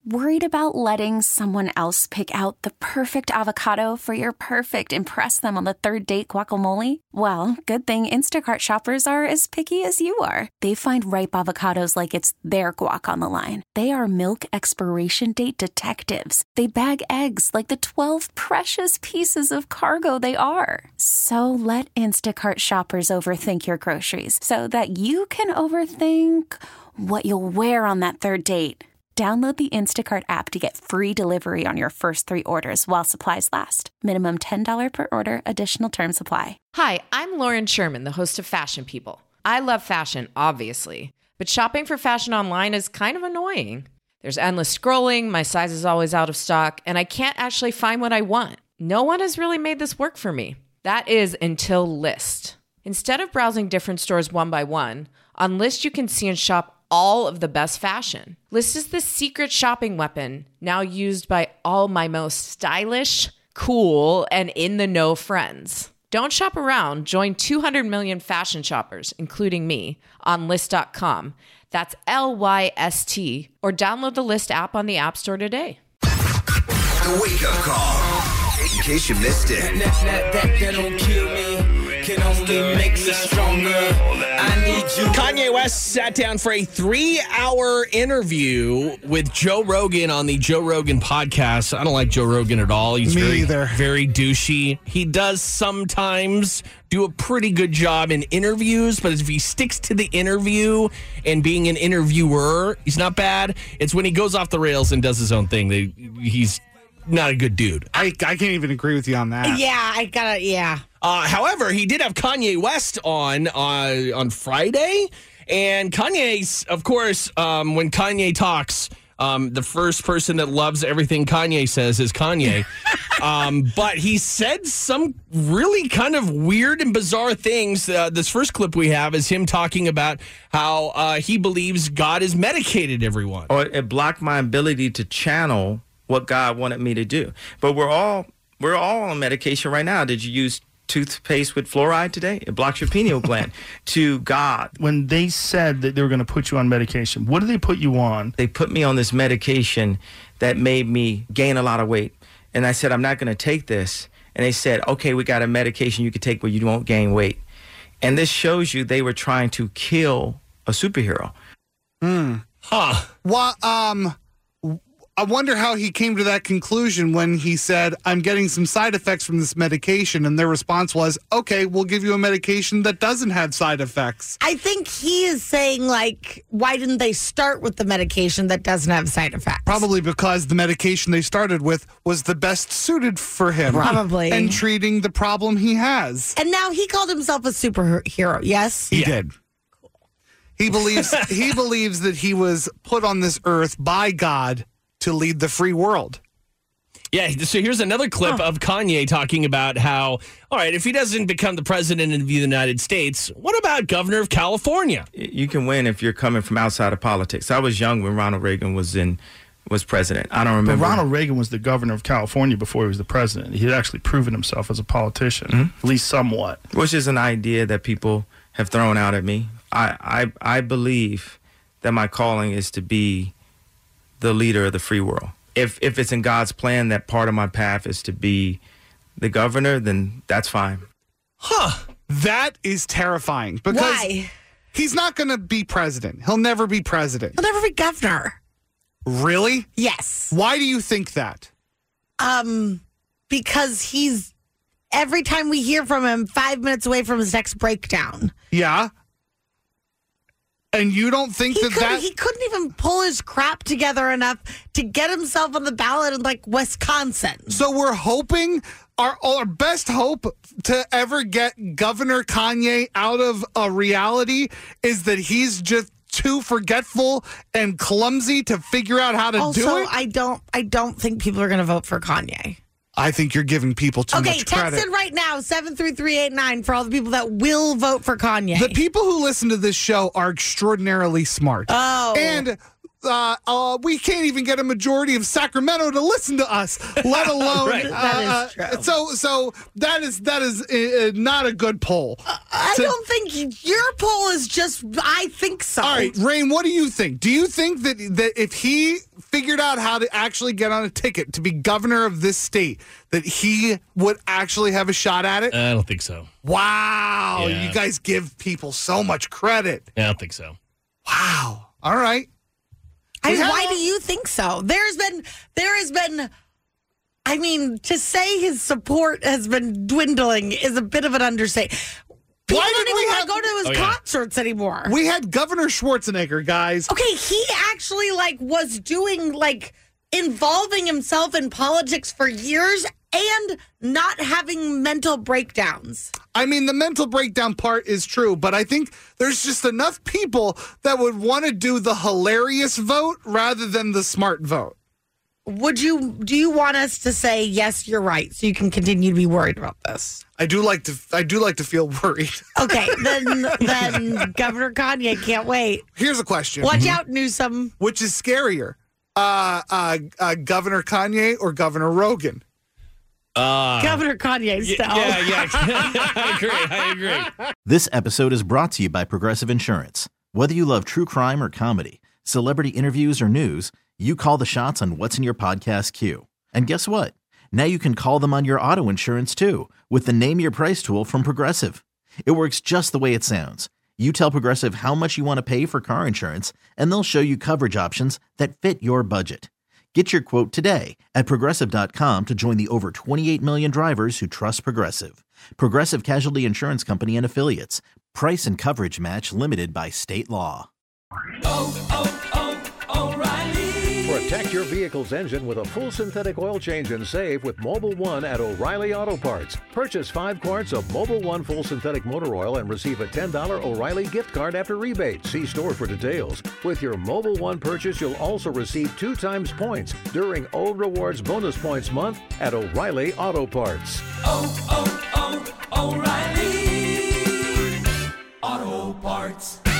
Worried about letting someone else pick out the perfect avocado for your perfect impress them on the third date guacamole? Well, good thing Instacart shoppers are as picky as you are. They find ripe avocados like it's their guac on the line. They are milk expiration date detectives. They bag eggs like the 12 precious pieces of cargo they are. So let Instacart shoppers overthink your groceries so that you can overthink what you'll wear on that third date. Download the Instacart app to get free delivery on your first 3 orders while supplies last. Minimum $10 per order. Additional terms apply. Hi, I'm Lauren Sherman, the host of Fashion People. I love fashion, obviously, but shopping for fashion online is kind of annoying. There's endless scrolling, my size is always out of stock, and I can't actually find what I want. No one has really made this work for me. That is until Lyst. Instead of browsing different stores one by one, on Lyst you can see and shop all of the best fashion. Lyst is the secret shopping weapon now used by all my most stylish, cool, and in-the-know friends. Don't shop around. Join 200 million fashion shoppers, including me, on Lyst.com. That's Lyst, or download the Lyst app on the App Store today. The wake-up call, in case you missed it. That don't kill me. Can only make me stronger. I need you. Kanye West sat down for a 3-hour interview with Joe Rogan on the Joe Rogan podcast. I don't like Joe Rogan at all. He's very douchey. He does sometimes do a pretty good job in interviews, but if he sticks to the interview and being an interviewer, he's not bad. It's when he goes off the rails and does his own thing that he's not a good dude. I can't even agree with you on that. Yeah, However, he did have Kanye West on Friday, and Kanye's, of course, when Kanye talks, the first person that loves everything Kanye says is Kanye. But he said some really kind of weird and bizarre things. This first clip we have is him talking about how he believes God has medicated everyone. Or it blocked my ability to channel what God wanted me to do. But we're all on medication right now. Did you use toothpaste with fluoride today? It blocks your pineal gland. To God. When they said that they were going to put you on medication, what did they put you on? They put me on this medication that made me gain a lot of weight. And I said, I'm not going to take this. And they said, okay, we got a medication you can take where you won't gain weight. And this shows you they were trying to kill a superhero. Well, I wonder how he came to that conclusion when he said, I'm getting some side effects from this medication. And their response was, okay, we'll give you a medication that doesn't have side effects. I think he is saying, like, why didn't they start with the medication that doesn't have side effects? Probably because the medication they started with was the best suited for him. Probably. And treating the problem he has. And now he called himself a superhero, yes? He did. Cool. He believes that he was put on this earth by God to lead the free world. Yeah, so here's another clip of Kanye talking about how, all right, if he doesn't become the president of the United States, what about governor of California? You can win if you're coming from outside of politics. I was young when Ronald Reagan was president. I don't remember. But Ronald Reagan was the governor of California before he was the president. He had actually proven himself as a politician, at least somewhat. Which is an idea that people have thrown out at me. I believe that my calling is to be the leader of the free world. If it's in God's plan that part of my path is to be the governor, then that's fine. That is terrifying. Because Why? He's not going to be president. He'll never be president. He'll never be governor. Really? Yes. Why do you think that? Because every time we hear from him, 5 minutes away from his next breakdown. Yeah. And you don't think he couldn't even pull his crap together enough to get himself on the ballot in, like, Wisconsin. So we're hoping, our best hope to ever get Governor Kanye out of a reality is that he's just too forgetful and clumsy to figure out how to do it? Also, I don't think people are going to vote for Kanye. I think you're giving people too much credit. Okay, text it right now, 73389, for all the people that will vote for Kanye. The people who listen to this show are extraordinarily smart. Oh. And we can't even get a majority of Sacramento to listen to us, let alone. Right. That is true. So that is not a good poll. I don't think your poll is just, I think so. All right, Rain, what do you think? Do you think that if he figured out how to actually get on a ticket to be governor of this state, that he would actually have a shot at it? I don't think so. Wow. Yeah. You guys give people so much credit. I don't think so. Wow. All right. Why do you think so? There has been, I mean, to say his support has been dwindling is a bit of an understatement. People don't even want to go to his concerts anymore. We had Governor Schwarzenegger, guys. Okay, he actually was doing involving himself in politics for years and not having mental breakdowns. I mean, the mental breakdown part is true, but I think there's just enough people that would want to do the hilarious vote rather than the smart vote. Do you want us to say, yes, you're right, so you can continue to be worried about this? I do like to feel worried. Okay, then Governor Kanye can't wait. Here's a question. Watch out, Newsom. Which is scarier? Governor Kanye or Governor Rogan? Governor Kanye style. Yeah. I agree. This episode is brought to you by Progressive Insurance. Whether you love true crime or comedy, celebrity interviews or news, you call the shots on what's in your podcast queue. And guess what? Now you can call them on your auto insurance too with the Name Your Price tool from Progressive. It works just the way it sounds. You tell Progressive how much you want to pay for car insurance, and they'll show you coverage options that fit your budget. Get your quote today at Progressive.com to join the over 28 million drivers who trust Progressive. Progressive Casualty Insurance Company and Affiliates. Price and coverage match limited by state law. Protect your vehicle's engine with a full synthetic oil change and save with Mobil 1 at O'Reilly Auto Parts. Purchase 5 quarts of Mobil 1 full synthetic motor oil and receive a $10 O'Reilly gift card after rebate. See store for details. With your Mobil 1 purchase, you'll also receive 2 times points during O Rewards Bonus Points Month at O'Reilly Auto Parts. O'Reilly Auto Parts.